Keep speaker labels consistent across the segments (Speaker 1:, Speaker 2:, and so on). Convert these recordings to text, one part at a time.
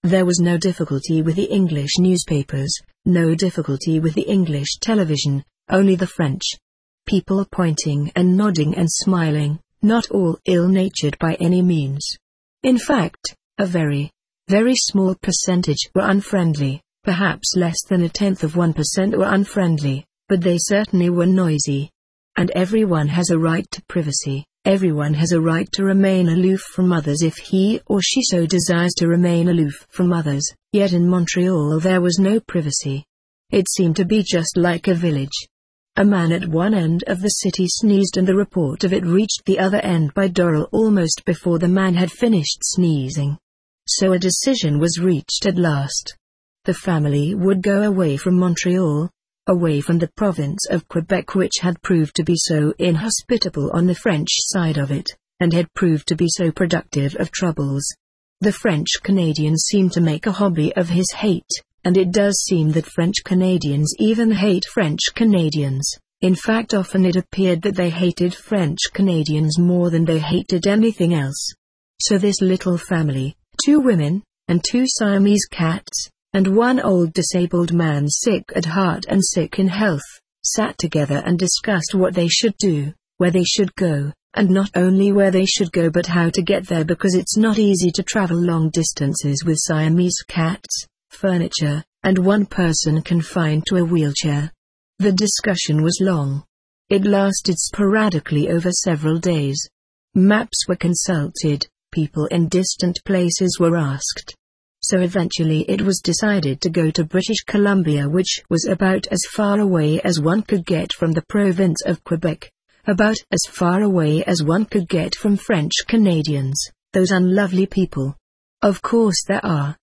Speaker 1: There was no difficulty with the English newspapers, no difficulty with the English television, only the French. People pointing and nodding and smiling, not all ill-natured by any means. In fact, a very, very small percentage were unfriendly, perhaps less than 0.1% were unfriendly, but they certainly were noisy. And everyone has a right to privacy, everyone has a right to remain aloof from others if he or she so desires to remain aloof from others, yet in Montreal there was no privacy. It seemed to be just like a village. A man at one end of the city sneezed and the report of it reached the other end by Doral almost before the man had finished sneezing. So a decision was reached at last. The family would go away from Montreal, away from the province of Quebec which had proved to be so inhospitable on the French side of it, and had proved to be so productive of troubles. The French Canadians seemed to make a hobby of his hate, and it does seem that French Canadians even hate French Canadians. In fact, often it appeared that they hated French Canadians more than they hated anything else. So this little family, 2 women, and 2 Siamese cats, and 1 old disabled man sick at heart and sick in health, sat together and discussed what they should do, where they should go, and not only where they should go but how to get there, because it's not easy to travel long distances with Siamese cats, furniture, and 1 person confined to a wheelchair. The discussion was long. It lasted sporadically over several days. Maps were consulted, people in distant places were asked. So eventually it was decided to go to British Columbia, which was about as far away as one could get from the province of Quebec, about as far away as one could get from French Canadians, those unlovely people. Of course there are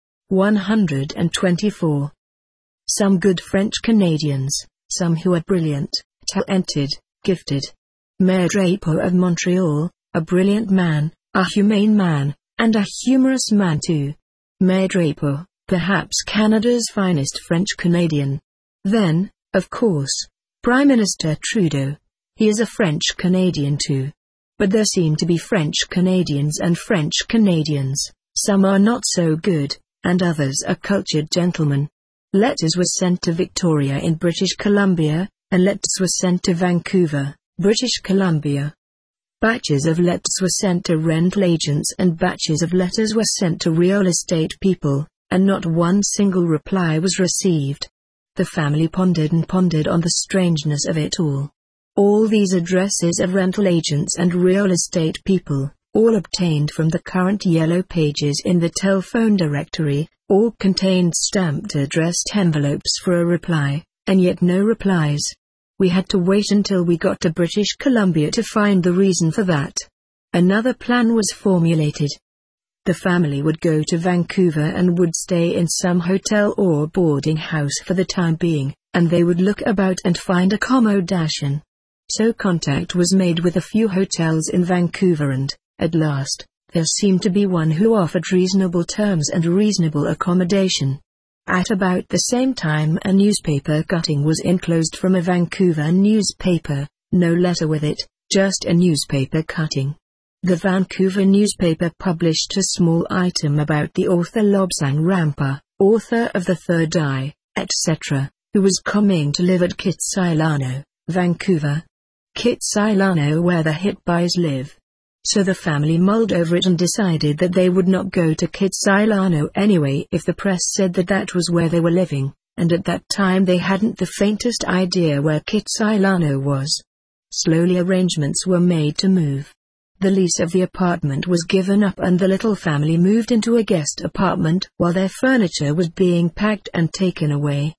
Speaker 1: 124. Some good French Canadians, some who are brilliant, talented, gifted. Mayor Drapeau of Montreal, a brilliant man, a humane man, and a humorous man too. Mayor Drapeau, perhaps Canada's finest French Canadian. Then, of course, Prime Minister Trudeau. He is a French Canadian too. But there seem to be French Canadians and French Canadians. Some are not so good, and others are cultured gentlemen. Letters were sent to Victoria in British Columbia, and letters were sent to Vancouver, British Columbia. Batches of letters were sent to rental agents and batches of letters were sent to real estate people, and not one single reply was received. The family pondered and pondered on the strangeness of it all. All these addresses of rental agents and real estate people, all obtained from the current yellow pages in the telephone directory, all contained stamped addressed envelopes for a reply, and yet no replies. We had to wait until we got to British Columbia to find the reason for that. Another plan was formulated. The family would go to Vancouver and would stay in some hotel or boarding house for the time being, and they would look about and find accommodation. So contact was made with a few hotels in Vancouver and, at last, there seemed to be one who offered reasonable terms and reasonable accommodation. At about the same time a newspaper cutting was enclosed from a Vancouver newspaper, no letter with it, just a newspaper cutting. The Vancouver newspaper published a small item about the author Lobsang Rampa, author of The Third Eye, etc., who was coming to live at Kitsilano, Vancouver. Kitsilano, where the Hitbys live. So the family mulled over it and decided that they would not go to Kitsilano anyway if the press said that that was where they were living, and at that time they hadn't the faintest idea where Kitsilano was. Slowly arrangements were made to move. The lease of the apartment was given up and the little family moved into a guest apartment while their furniture was being packed and taken away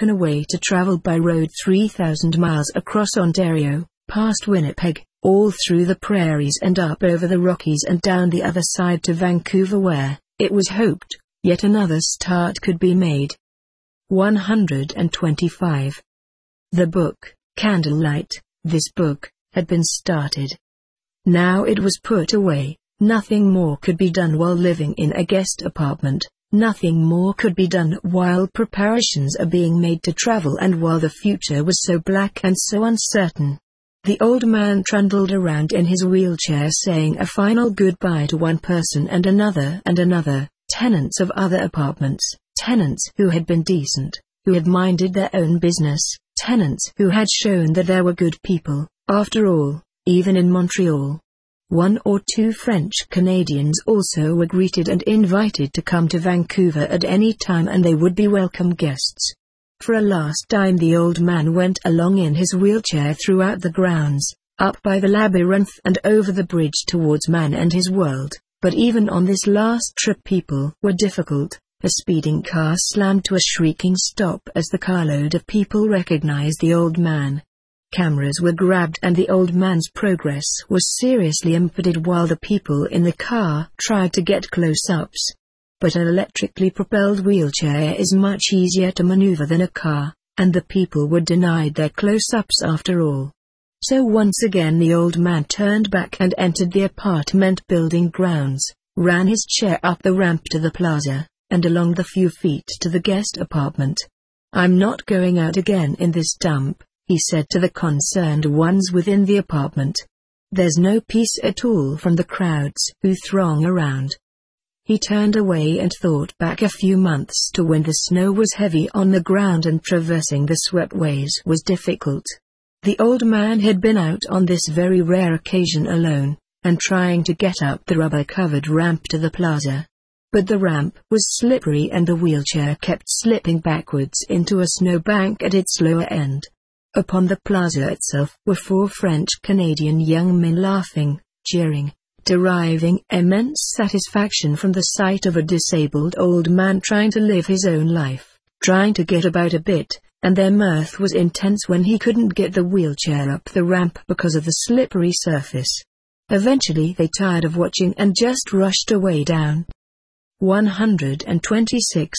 Speaker 1: to travel by road 3,000 miles across Ontario, past Winnipeg, all through the prairies and up over the Rockies and down the other side to Vancouver where, it was hoped, yet another start could be made. 125. The book, Candlelight, this book, had been started. Now it was put away, nothing more could be done while living in a guest apartment, nothing more could be done while preparations are being made to travel and while the future was so black and so uncertain. The old man trundled around in his wheelchair saying a final goodbye to one person and another, tenants of other apartments, tenants who had been decent, who had minded their own business, tenants who had shown that there were good people, after all, even in Montreal. 1 or 2 French Canadians also were greeted and invited to come to Vancouver at any time, and they would be welcome guests. For a last time the old man went along in his wheelchair throughout the grounds, up by the labyrinth and over the bridge towards man and his world. But even on this last trip people were difficult. A speeding car slammed to a shrieking stop as the carload of people recognized the old man. Cameras were grabbed and the old man's progress was seriously impeded while the people in the car tried to get close-ups. But an electrically propelled wheelchair is much easier to maneuver than a car, and the people were denied their close-ups after all. So once again the old man turned back and entered the apartment building grounds, ran his chair up the ramp to the plaza, and along the few feet to the guest apartment. "I'm not going out again in this dump," he said to the concerned ones within the apartment. "There's no peace at all from the crowds who throng around." He turned away and thought back a few months to when the snow was heavy on the ground and traversing the swept ways was difficult. The old man had been out on this very rare occasion alone, and trying to get up the rubber-covered ramp to the plaza. But the ramp was slippery and the wheelchair kept slipping backwards into a snowbank at its lower end. Upon the plaza itself were 4 French-Canadian young men laughing, cheering, deriving immense satisfaction from the sight of a disabled old man trying to live his own life, trying to get about a bit, and their mirth was intense when he couldn't get the wheelchair up the ramp because of the slippery surface. Eventually they tired of watching and just rushed away down. 126.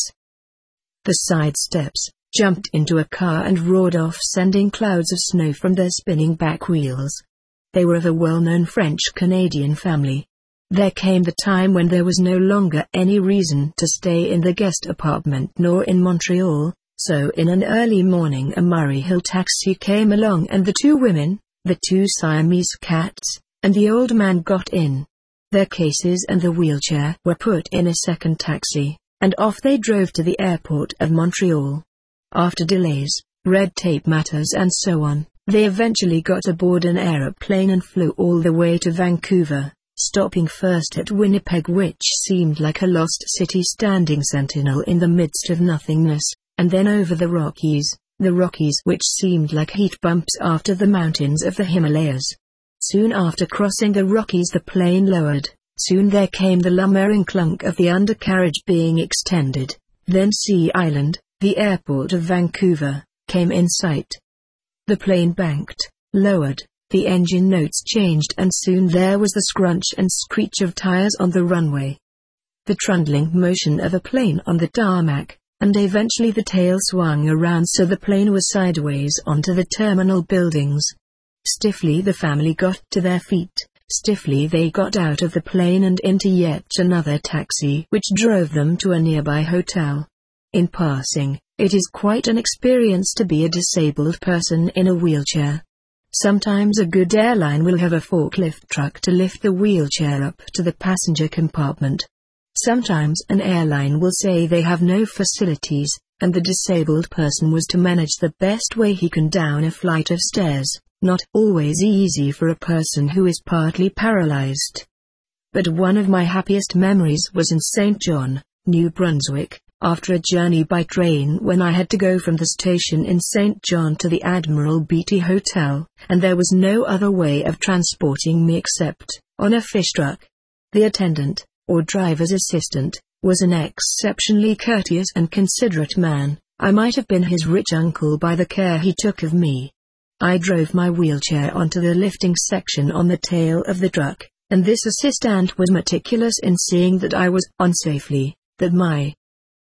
Speaker 1: The side steps, jumped into a car and roared off, sending clouds of snow from their spinning back wheels. They were of a well-known French-Canadian family. There came the time when there was no longer any reason to stay in the guest apartment nor in Montreal, so in an early morning a Murray Hill taxi came along and the 2 women, the 2 Siamese cats, and the old man got in. Their cases and the wheelchair were put in a second taxi, and off they drove to the airport of Montreal. After delays, red tape matters and so on, they eventually got aboard an aeroplane and flew all the way to Vancouver, stopping first at Winnipeg, which seemed like a lost city standing sentinel in the midst of nothingness, and then over the Rockies which seemed like heat bumps after the mountains of the Himalayas. Soon after crossing the Rockies the plane lowered. Soon there came the lumbering clunk of the undercarriage being extended. Then Sea Island, the airport of Vancouver, came in sight. The plane banked, lowered, the engine notes changed, and soon there was the scrunch and screech of tires on the runway. The trundling motion of a plane on the tarmac, and eventually the tail swung around so the plane was sideways onto the terminal buildings. Stiffly the family got to their feet, stiffly they got out of the plane and into yet another taxi which drove them to a nearby hotel. In passing, it is quite an experience to be a disabled person in a wheelchair. Sometimes a good airline will have a forklift truck to lift the wheelchair up to the passenger compartment. Sometimes an airline will say they have no facilities, and the disabled person was to manage the best way he can down a flight of stairs, not always easy for a person who is partly paralyzed. But one of my happiest memories was in St. John, New Brunswick, after a journey by train when I had to go from the station in St. John to the Admiral Beatty Hotel, and there was no other way of transporting me except on a fish truck. The attendant, or driver's assistant, was an exceptionally courteous and considerate man. I might have been his rich uncle by the care he took of me. I drove my wheelchair onto the lifting section on the tail of the truck, and this assistant was meticulous in seeing that I was on safely, that my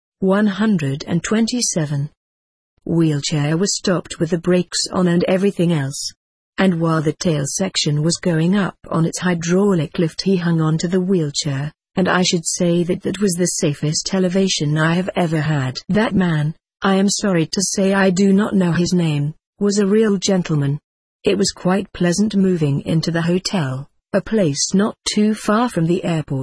Speaker 1: 127 wheelchair was stopped with the brakes on and everything else. And while the tail section was going up on its hydraulic lift, he hung on to the wheelchair, and I should say that that was the safest elevation I have ever had. That man, I am sorry to say I do not know his name, was a real gentleman. It was quite pleasant moving into the hotel, a place not too far from the airport,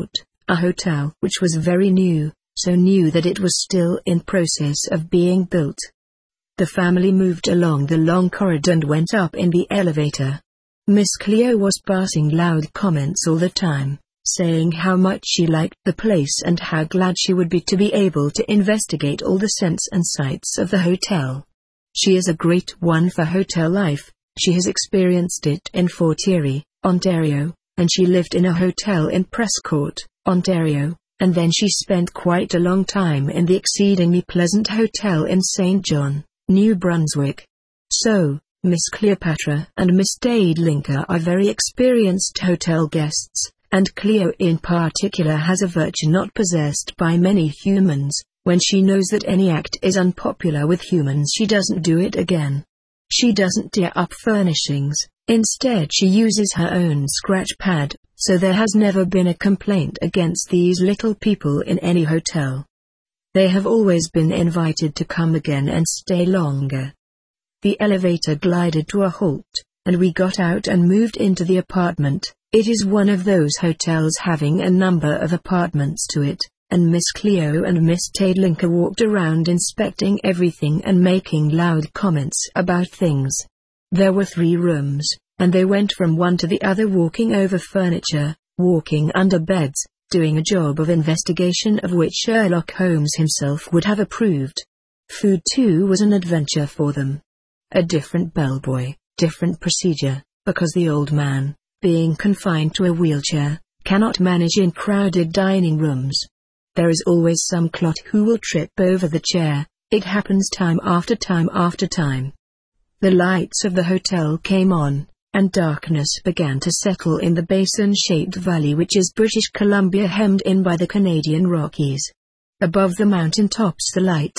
Speaker 1: a hotel which was very new, so new that it was still in process of being built. The family moved along the long corridor and went up in the elevator. Miss Cleo was passing loud comments all the time, saying how much she liked the place and how glad she would be to be able to investigate all the scents and sights of the hotel. She is a great one for hotel life. She has experienced it in Fort Erie, Ontario, and she lived in a hotel in Prescott, Ontario, and then she spent quite a long time in the exceedingly pleasant hotel in St. John, New Brunswick. So, Miss Cleopatra and Miss Daedlinka are very experienced hotel guests, and Cleo in particular has a virtue not possessed by many humans. When she knows that any act is unpopular with humans, she doesn't do it again. She doesn't tear up furnishings, instead she uses her own scratch pad, so there has never been a complaint against these little people in any hotel. They have always been invited to come again and stay longer. The elevator glided to a halt, and we got out and moved into the apartment. It is one of those hotels having a number of apartments to it, and Miss Cleo and Miss Daedlinka walked around inspecting everything and making loud comments about things. There were 3 rooms, and they went from one to the other walking over furniture, walking under beds, doing a job of investigation of which Sherlock Holmes himself would have approved. Food too was an adventure for them. A different bellboy, different procedure, because the old man, being confined to a wheelchair, cannot manage in crowded dining rooms. There is always some clot who will trip over the chair. It happens time after time after time. The lights of the hotel came on, and darkness began to settle in the basin-shaped valley which is British Columbia, hemmed in by the Canadian Rockies. Above the mountain tops the light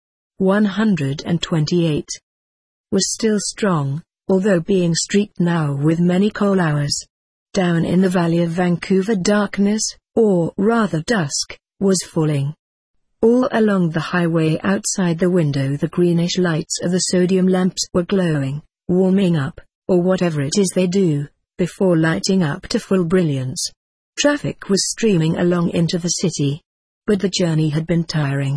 Speaker 1: 128 was still strong, although being streaked now with many coal hours. Down in the valley of Vancouver darkness, or rather dusk, was falling. All along the highway outside the window the greenish lights of the sodium lamps were glowing, warming up, or whatever it is they do, before lighting up to full brilliance. Traffic was streaming along into the city. But the journey had been tiring.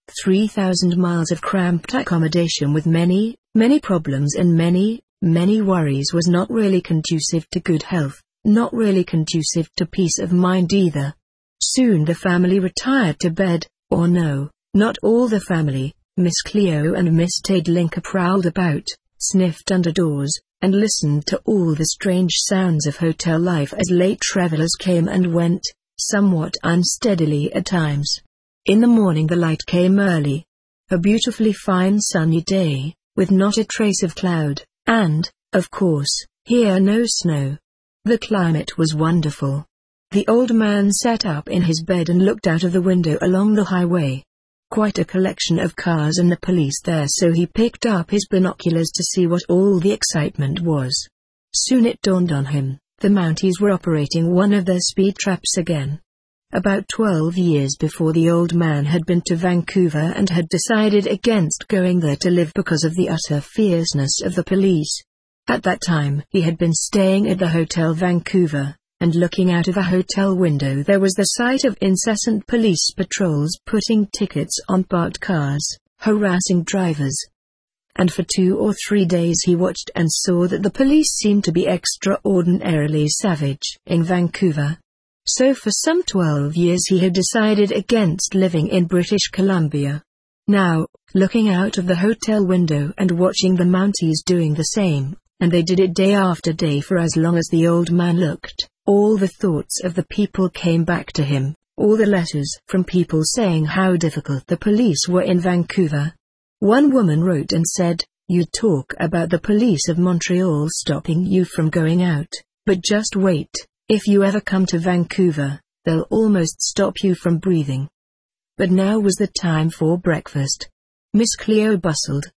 Speaker 1: 3,000 miles of cramped accommodation with many, many problems and many, many worries was not really conducive to good health, not really conducive to peace of mind either. Soon the family retired to bed, or no, not all the family. Miss Cleo and Miss Daedlinka prowled about, sniffed under doors, and listened to all the strange sounds of hotel life as late travelers came and went, somewhat unsteadily at times. In the morning the light came early. A beautifully fine sunny day, with not a trace of cloud, and, of course, here no snow. The climate was wonderful. The old man sat up in his bed and looked out of the window along the highway. Quite a collection of cars and the police there, so he picked up his binoculars to see what all the excitement was. Soon it dawned on him, the Mounties were operating one of their speed traps again. About 12 years before the old man had been to Vancouver and had decided against going there to live because of the utter fierceness of the police. At that time he had been staying at the Hotel Vancouver, and looking out of a hotel window there was the sight of incessant police patrols putting tickets on parked cars, harassing drivers. And for 2 or 3 days he watched and saw that the police seemed to be extraordinarily savage in Vancouver. So for some 12 years he had decided against living in British Columbia. Now, looking out of the hotel window and watching the Mounties doing the same, and they did it day after day for as long as the old man looked, all the thoughts of the people came back to him, all the letters from people saying how difficult the police were in Vancouver. One woman wrote and said, "You talk about the police of Montreal stopping you from going out, but just wait. If you ever come to Vancouver, they'll almost stop you from breathing." But now was the time for breakfast. Miss Cleo bustled.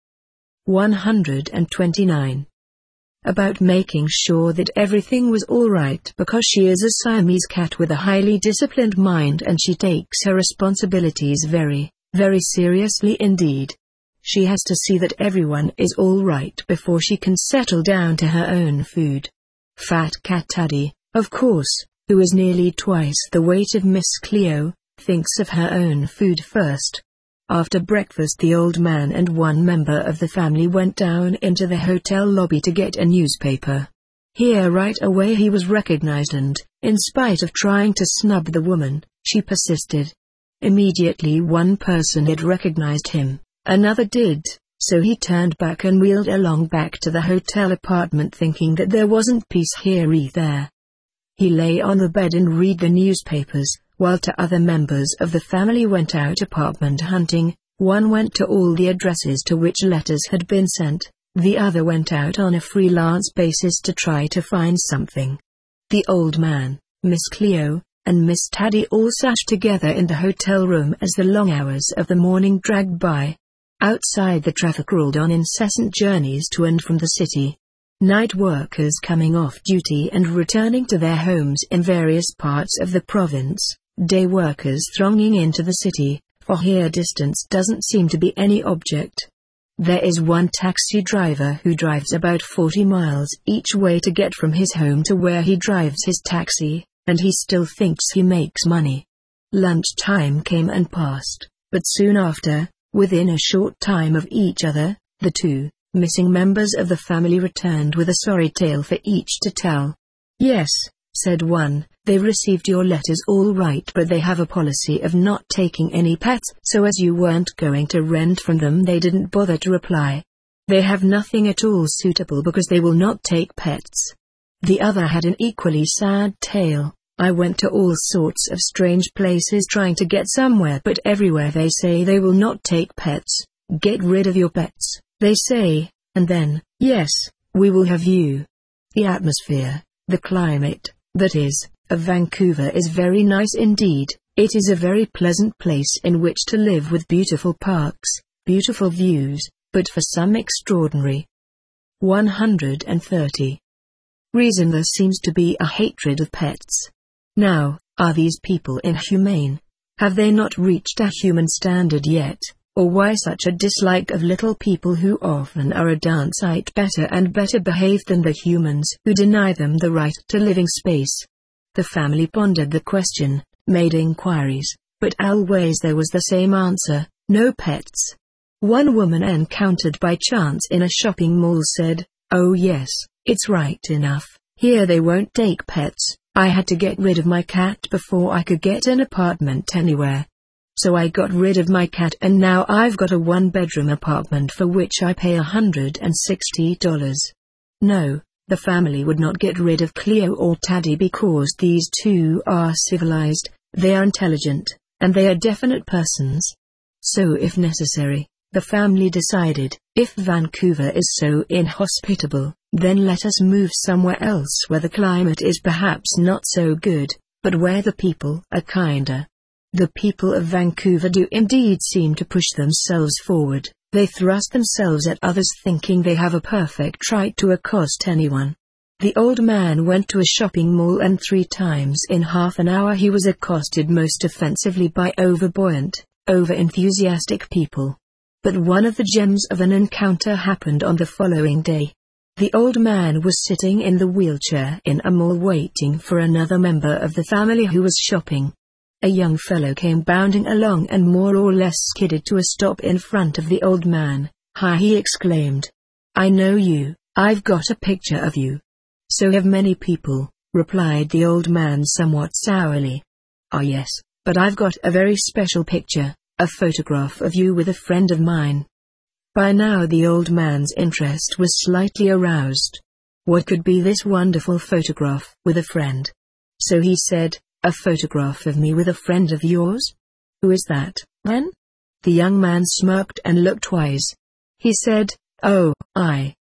Speaker 1: 129. About making sure that everything was all right because she is a Siamese cat with a highly disciplined mind and she takes her responsibilities very, very seriously indeed. She has to see that everyone is all right before she can settle down to her own food. Fat Cat Taddy, of course, who is nearly twice the weight of Miss Cleo, thinks of her own food first. After breakfast, the old man and one member of the family went down into the hotel lobby to get a newspaper. Here right away he was recognized and, in spite of trying to snub the woman, she persisted. Immediately one person had recognized him, another did, so he turned back and wheeled along back to the hotel apartment thinking that there wasn't peace here either. He lay on the bed and read the newspapers, while two other members of the family went out apartment hunting. One went to all the addresses to which letters had been sent, the other went out on a freelance basis to try to find something. The old man, Miss Cleo, and Miss Taddy all sat together in the hotel room as the long hours of the morning dragged by. Outside, the traffic rolled on incessant journeys to and from the city. Night workers coming off duty and returning to their homes in various parts of the province, day workers thronging into the city, for here distance doesn't seem to be any object. There is one taxi driver who drives about 40 miles each way to get from his home to where he drives his taxi, and he still thinks he makes money. Lunchtime came and passed, but soon after, within a short time of each other, the two missing members of the family returned with a sorry tale for each to tell. "Yes," said one, "they received your letters all right, but they have a policy of not taking any pets, so as you weren't going to rent from them, they didn't bother to reply. They have nothing at all suitable because they will not take pets." The other had an equally sad tale. "I went to all sorts of strange places trying to get somewhere, but everywhere they say they will not take pets. Get rid of your pets, they say, and then, yes, we will have you." The atmosphere, the climate, that is, of Vancouver is very nice indeed. It is a very pleasant place in which to live with beautiful parks, beautiful views, but for some extraordinary 130 reason there seems to be a hatred of pets. Now, are these people inhumane? Have they not reached a human standard yet? Or why such a dislike of little people who often are a darn sight better and better behaved than the humans who deny them the right to living space? The family pondered the question, made inquiries, but always there was the same answer: no pets. One woman encountered by chance in a shopping mall said, "Oh yes, it's right enough, here they won't take pets. I had to get rid of my cat before I could get an apartment anywhere. So I got rid of my cat and now I've got a one-bedroom apartment for which I pay $160. No, the family would not get rid of Cleo or Taddy because these two are civilized, they are intelligent, and they are definite persons. So if necessary, the family decided, if Vancouver is so inhospitable, then let us move somewhere else where the climate is perhaps not so good, but where the people are kinder. The people of Vancouver do indeed seem to push themselves forward. They thrust themselves at others thinking they have a perfect right to accost anyone. The old man went to a shopping mall and 3 times in half an hour he was accosted most offensively by overbuoyant, over-enthusiastic people. But one of the gems of an encounter happened on the following day. The old man was sitting in the wheelchair in a mall waiting for another member of the family who was shopping. A young fellow came bounding along and more or less skidded to a stop in front of the old man. "Hi," he exclaimed. "I know you, I've got a picture of you." "So have many people," replied the old man somewhat sourly. "Ah yes, but I've got a very special picture, a photograph of you with a friend of mine." By now the old man's interest was slightly aroused. What could be this wonderful photograph with a friend? So he said, "A photograph of me with a friend of yours? Who is that, then?" The young man smirked and looked wise. He said, "Oh, I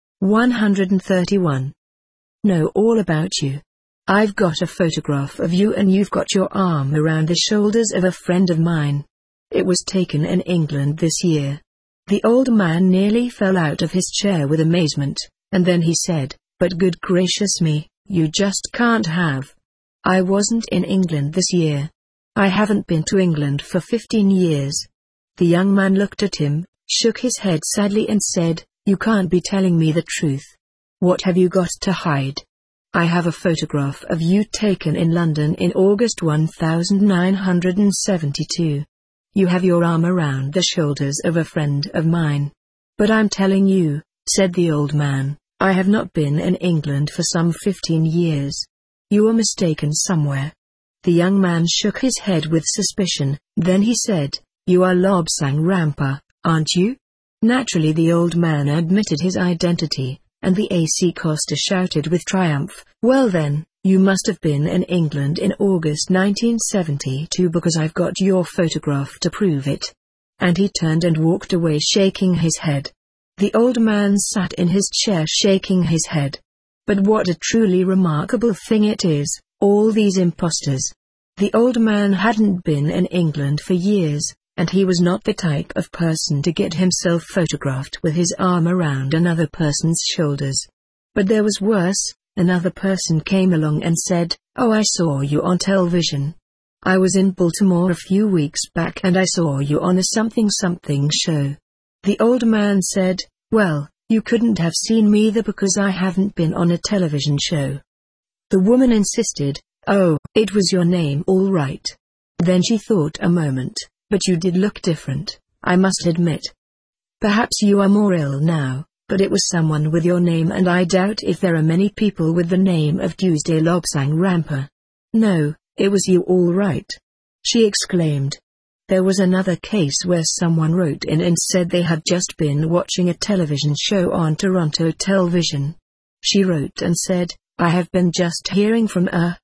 Speaker 1: 131 know all about you. I've got a photograph of you and you've got your arm around the shoulders of a friend of mine. It was taken in England this year." The old man nearly fell out of his chair with amazement, and then he said, "But good gracious me, you just can't have. I wasn't in England this year. I haven't been to England for 15 years. The young man looked at him, shook his head sadly and said, "You can't be telling me the truth. What have you got to hide?" I have a photograph of you taken in London in August 1972. You have your arm around the shoulders of a friend of mine. But I'm telling you, said the old man, I have not been in England for some 15 years. You are mistaken somewhere. The young man shook his head with suspicion, then he said, You are Lobsang Rampa, aren't you? Naturally the old man admitted his identity, and the AC Costa shouted with triumph, Well then, you must have been in England in August 1972 because I've got your photograph to prove it. And he turned and walked away shaking his head. The old man sat in his chair shaking his head. But what a truly remarkable thing it is, all these impostors. The old man hadn't been in England for years, and he was not the type of person to get himself photographed with his arm around another person's shoulders. But there was worse. Another person came along and said, Oh, I saw you on television. I was in Baltimore a few weeks back and I saw you on a something show. The old man said, Well, you couldn't have seen me there because I haven't been on a television show. The woman insisted, Oh, it was your name all right. Then she thought a moment, But you did look different, I must admit. Perhaps you are more ill now. But it was someone with your name and I doubt if there are many people with the name of Tuesday Lobsang Rampa. No, it was you all right. She exclaimed. There was another case where someone wrote in and said they had just been watching a television show on Toronto Television. She wrote and said, I have been just hearing from a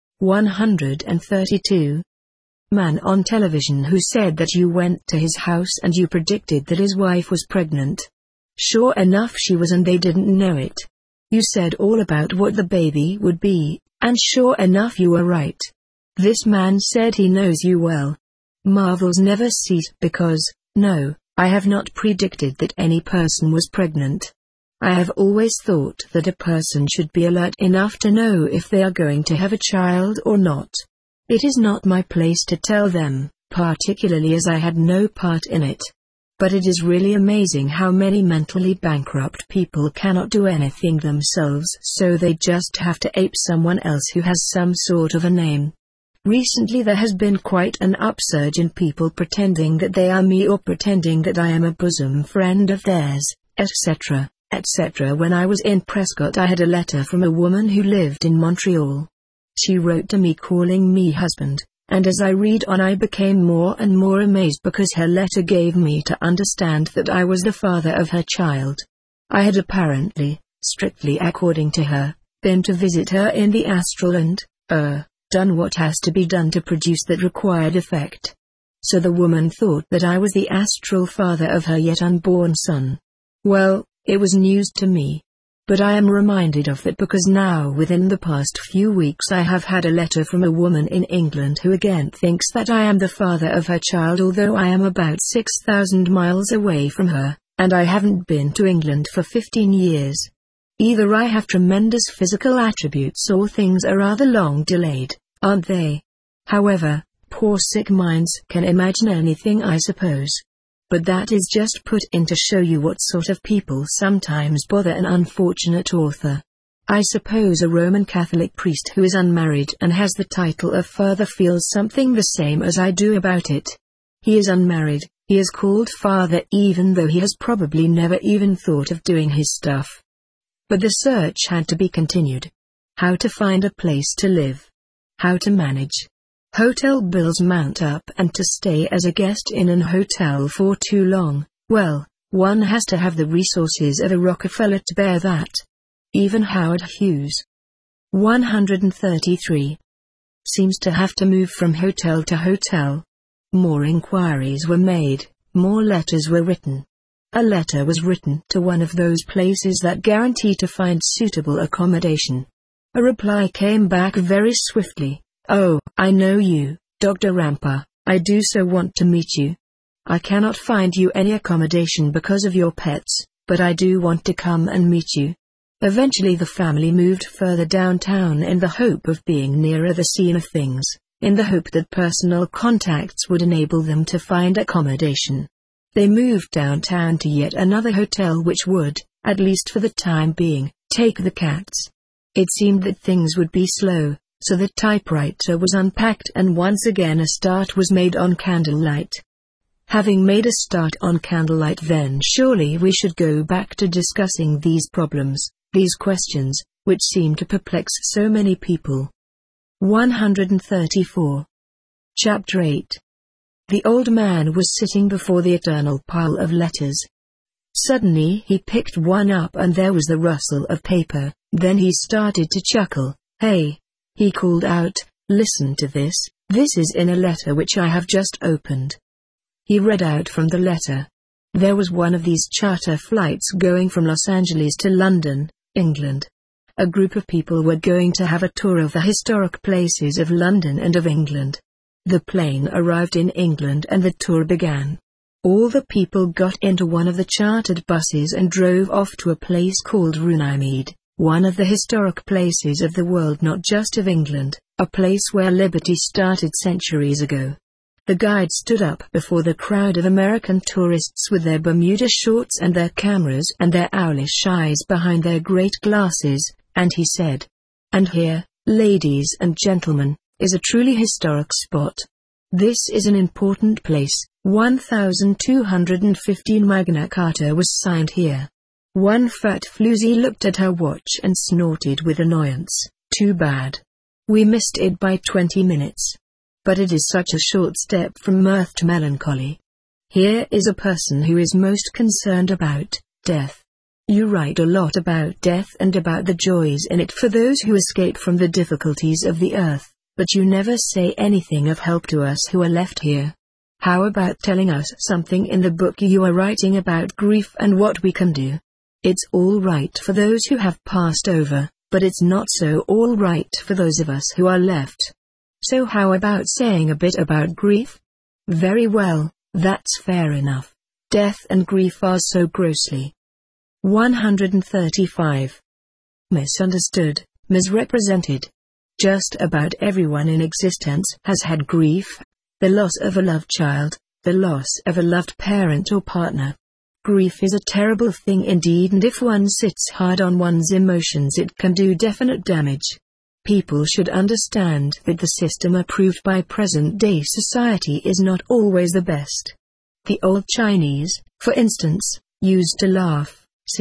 Speaker 1: 132 man on television who said that you went to his house and you predicted that his wife was pregnant. Sure enough she was and they didn't know it. You said all about what the baby would be, and sure enough you were right. This man said he knows you well. Marvels never cease because, no, I have not predicted that any person was pregnant. I have always thought that a person should be alert enough to know if they are going to have a child or not. It is not my place to tell them, particularly as I had no part in it. But it is really amazing how many mentally bankrupt people cannot do anything themselves, so they just have to ape someone else who has some sort of a name. Recently there has been quite an upsurge in people pretending that they are me or pretending that I am a bosom friend of theirs, etc., etc. When I was in Prescott I had a letter from a woman who lived in Montreal. She wrote to me calling me husband. And as I read on I became more and more amazed because her letter gave me to understand that I was the father of her child. I had apparently, strictly according to her, been to visit her in the astral and, done what has to be done to produce that required effect. So the woman thought that I was the astral father of her yet unborn son. Well, it was news to me. But I am reminded of it because now within the past few weeks I have had a letter from a woman in England who again thinks that I am the father of her child although I am about 6,000 miles away from her, and I haven't been to England for 15 years. Either I have tremendous physical attributes or things are rather long delayed, aren't they? However, poor sick minds can imagine anything I suppose. But that is just put in to show you what sort of people sometimes bother an unfortunate author. I suppose a Roman Catholic priest who is unmarried and has the title of father feels something the same as I do about it. He is unmarried, he is called father even though he has probably never even thought of doing his stuff. But the search had to be continued. How to find a place to live. How to manage. Hotel bills mount up and to stay as a guest in an hotel for too long, well, one has to have the resources of a Rockefeller to bear that. Even Howard Hughes. 133. Seems to have to move from hotel to hotel. More inquiries were made, more letters were written. A letter was written to one of those places that guarantee to find suitable accommodation. A reply came back very swiftly. Oh, I know you, Dr. Rampa, I do so want to meet you. I cannot find you any accommodation because of your pets, but I do want to come and meet you. Eventually the family moved further downtown in the hope of being nearer the scene of things, in the hope that personal contacts would enable them to find accommodation. They moved downtown to yet another hotel which would, at least for the time being, take the cats. It seemed that things would be slow, so the typewriter was unpacked and once again a start was made on candlelight. Having made a start on candlelight, then surely we should go back to discussing these problems, these questions, which seem to perplex so many people. 134. Chapter 8. The old man was sitting before the eternal pile of letters. Suddenly he picked one up and there was the rustle of paper. Then he started to chuckle. "Hey!" he called out, "listen to this. This is in a letter which I have just opened." He read out from the letter. There was one of these charter flights going from Los Angeles to London, England. A group of people were going to have a tour of the historic places of London and of England. The plane arrived in England and the tour began. All the people got into one of the chartered buses and drove off to a place called Runnymede, one of the historic places of the world, not just of England, a place where liberty started centuries ago. The guide stood up before the crowd of American tourists with their Bermuda shorts and their cameras and their owlish eyes behind their great glasses, and he said, "And here, ladies and gentlemen, is a truly historic spot. This is an important place. 1215 Magna Carta was signed here." One fat floozy looked at her watch and snorted with annoyance. "Too bad. We missed it by 20 minutes. But it is such a short step from mirth to melancholy. Here is a person who is most concerned about death. You write a lot about death and about the joys in it for those who escape from the difficulties of the earth, but you never say anything of help to us who are left here. How about telling us something in the book you are writing about grief and what we can do? It's all right for those who have passed over, but it's not so all right for those of us who are left. So how about saying a bit about grief?" "Very well, that's fair enough. Death and grief are so grossly 135. Misunderstood, misrepresented. Just about everyone in existence has had grief. The loss of a loved child, the loss of a loved parent or partner. Grief is a terrible thing indeed, and if one sits hard on one's emotions it can do definite damage. People should understand that the system approved by present-day society is not always the best. The old Chinese, for instance, used to laugh,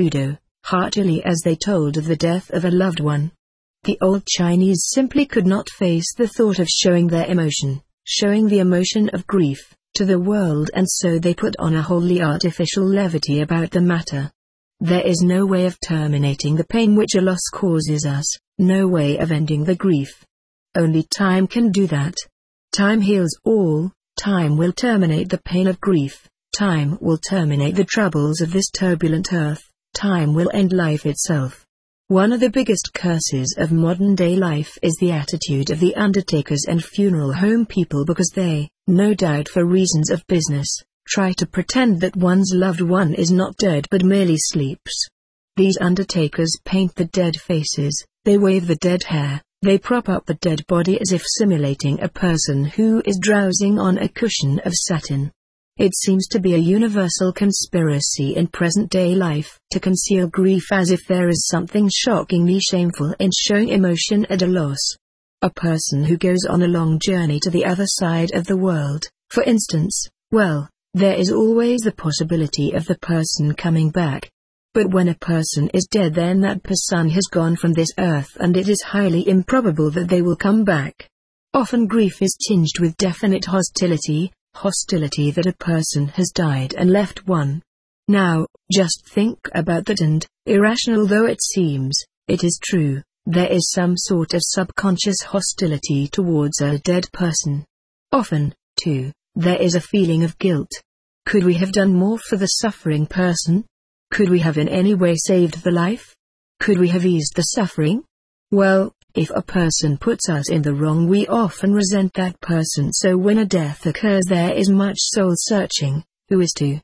Speaker 1: heartily as they told of the death of a loved one. The old Chinese simply could not face the thought of showing their emotion, showing the emotion of grief, to the world, and so they put on a wholly artificial levity about the matter. There is no way of terminating the pain which a loss causes us, no way of ending the grief. Only time can do that. Time heals all. Time will terminate the pain of grief. Time will terminate the troubles of this turbulent earth. Time will end life itself. One of the biggest curses of modern-day life is the attitude of the undertakers and funeral home people, because they, no doubt for reasons of business, try to pretend that one's loved one is not dead but merely sleeps. These undertakers paint the dead faces, they wave the dead hair, they prop up the dead body as if simulating a person who is drowsing on a cushion of satin. It seems to be a universal conspiracy in present-day life to conceal grief, as if there is something shockingly shameful in showing emotion at a loss. A person who goes on a long journey to the other side of the world, for instance, well, there is always the possibility of the person coming back. But when a person is dead, then that person has gone from this earth, and it is highly improbable that they will come back. Often grief is tinged with definite hostility that a person has died and left one. Now, just think about that, and, irrational though it seems, it is true, there is some sort of subconscious hostility towards a dead person. Often, too, there is a feeling of guilt. Could we have done more for the suffering person? Could we have in any way saved the life? Could we have eased the suffering? Well, if a person puts us in the wrong, we often resent that person, so when a death occurs there is much soul-searching. Who is to?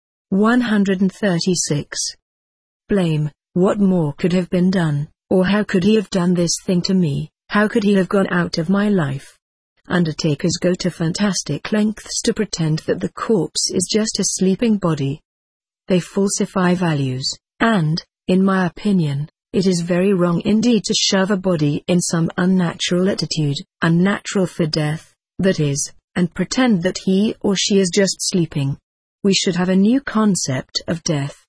Speaker 1: 136. Blame. What more could have been done, or how could he have done this thing to me? How could he have gone out of my life? Undertakers go to fantastic lengths to pretend that the corpse is just a sleeping body. They falsify values, and, in my opinion, It is very wrong indeed to shove a body in some unnatural attitude, unnatural for death, that is, and pretend that he or she is just sleeping. We should have a new concept of death,